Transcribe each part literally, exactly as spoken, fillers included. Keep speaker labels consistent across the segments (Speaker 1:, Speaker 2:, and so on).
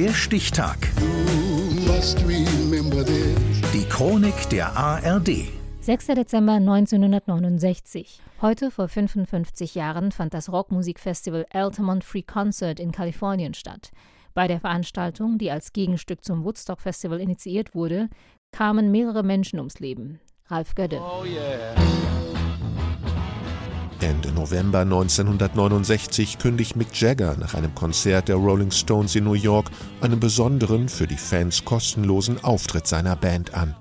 Speaker 1: Der Stichtag. Die Chronik der A R D.
Speaker 2: sechster Dezember neunzehnhundertneunundsechzig. Heute vor fünfundfünfzig Jahren fand das Rockmusikfestival Altamont Free Concert in Kalifornien statt. Bei der Veranstaltung, die als Gegenstück zum Woodstock Festival initiiert wurde, kamen mehrere Menschen ums Leben. Ralf Gödde.
Speaker 3: Oh yeah.
Speaker 4: Ende November neunzehnhundertneunundsechzig kündigt Mick Jagger nach einem Konzert der Rolling Stones in New York einen besonderen, für die Fans kostenlosen Auftritt seiner Band an.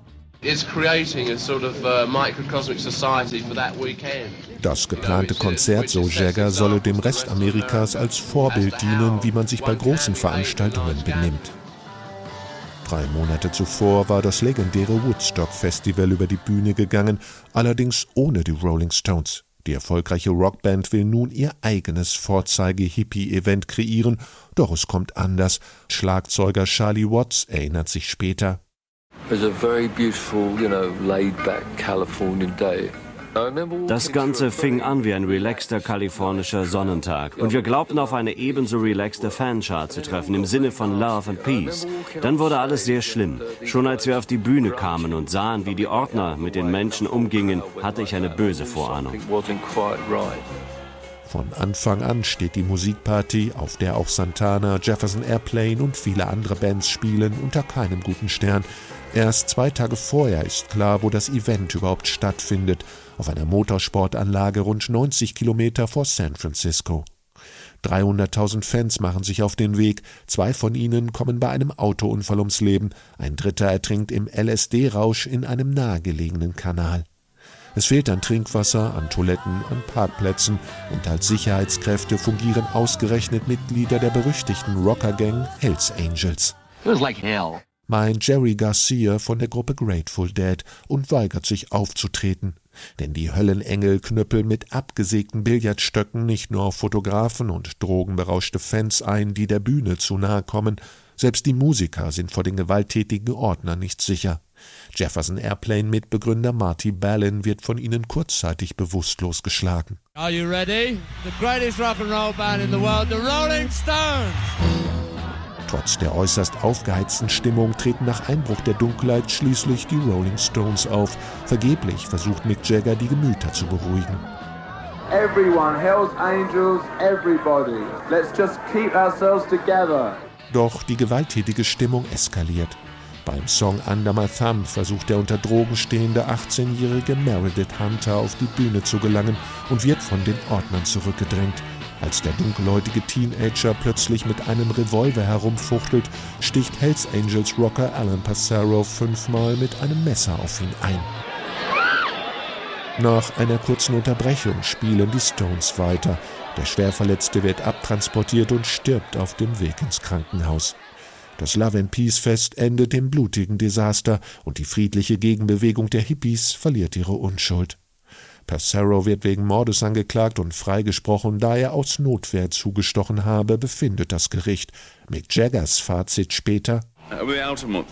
Speaker 4: Das geplante Konzert, so Jagger, solle dem Rest Amerikas als Vorbild dienen, wie man sich bei großen Veranstaltungen benimmt. Drei Monate zuvor war das legendäre Woodstock Festival über die Bühne gegangen, allerdings ohne die Rolling Stones. Die erfolgreiche Rockband will nun ihr eigenes Vorzeige-Hippie-Event kreieren, doch es kommt anders. Schlagzeuger Charlie Watts erinnert sich später.
Speaker 5: Das Ganze fing an wie ein relaxter kalifornischer Sonnentag. Und wir glaubten, auf eine ebenso relaxte Fanschar zu treffen, im Sinne von Love and Peace. Dann wurde alles sehr schlimm. Schon als wir auf die Bühne kamen und sahen, wie die Ordner mit den Menschen umgingen, hatte ich eine böse Vorahnung.
Speaker 4: Von Anfang an steht die Musikparty, auf der auch Santana, Jefferson Airplane und viele andere Bands spielen, unter keinem guten Stern. Erst zwei Tage vorher ist klar, wo das Event überhaupt stattfindet, auf einer Motorsportanlage rund neunzig Kilometer vor San Francisco. dreihunderttausend Fans machen sich auf den Weg, zwei von ihnen kommen bei einem Autounfall ums Leben, ein dritter ertrinkt im L S D-Rausch in einem nahegelegenen Kanal. Es fehlt an Trinkwasser, an Toiletten, an Parkplätzen und als Sicherheitskräfte fungieren ausgerechnet Mitglieder der berüchtigten Rockergang Hells Angels.
Speaker 3: It was like hell.
Speaker 4: Meint Jerry Garcia von der Gruppe Grateful Dead und weigert sich aufzutreten. Denn die Höllenengel knüppeln mit abgesägten Billardstöcken nicht nur auf Fotografen und drogenberauschte Fans ein, die der Bühne zu nahe kommen. Selbst die Musiker sind vor den gewalttätigen Ordnern nicht sicher. Jefferson Airplane-Mitbegründer Marty Balin wird von ihnen kurzzeitig bewusstlos geschlagen.
Speaker 6: Are you ready? The greatest rock and roll band in the world, the Rolling Stones!
Speaker 4: Trotz der äußerst aufgeheizten Stimmung treten nach Einbruch der Dunkelheit schließlich die Rolling Stones auf. Vergeblich versucht Mick Jagger, die Gemüter zu beruhigen.
Speaker 7: Everyone, Hells Angels, everybody. Let's just keep ourselves together.
Speaker 4: Doch die gewalttätige Stimmung eskaliert. Beim Song Under My Thumb versucht der unter Drogen stehende achtzehnjährige Meredith Hunter auf die Bühne zu gelangen und wird von den Ordnern zurückgedrängt. Als der dunkelhäutige Teenager plötzlich mit einem Revolver herumfuchtelt, sticht Hells Angels Rocker Alan Passero fünfmal mit einem Messer auf ihn ein. Nach einer kurzen Unterbrechung spielen die Stones weiter. Der Schwerverletzte wird abtransportiert und stirbt auf dem Weg ins Krankenhaus. Das Love and Peace Fest endet im blutigen Desaster und die friedliche Gegenbewegung der Hippies verliert ihre Unschuld. Passero wird wegen Mordes angeklagt und freigesprochen, da er aus Notwehr zugestochen habe, befindet das Gericht. Mick Jaggers Fazit später:
Speaker 8: Wir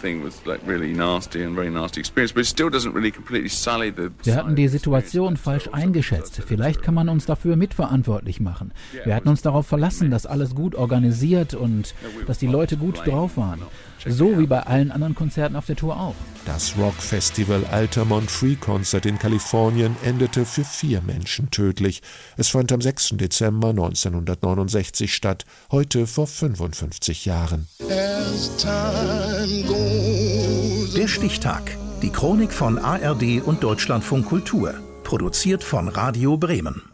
Speaker 9: hatten die Situation falsch eingeschätzt. Vielleicht kann man uns dafür mitverantwortlich machen. Wir hatten uns darauf verlassen, dass alles gut organisiert und dass die Leute gut drauf waren. So wie bei allen anderen Konzerten auf der Tour auch.
Speaker 4: Das Rockfestival Altamont Free Concert in Kalifornien endete für vier Menschen tödlich. Es fand am sechster Dezember neunzehnhundertneunundsechzig statt, heute vor fünfundfünfzig Jahren.
Speaker 1: Der Stichtag. Die Chronik von A R D und Deutschlandfunk Kultur. Produziert von Radio Bremen.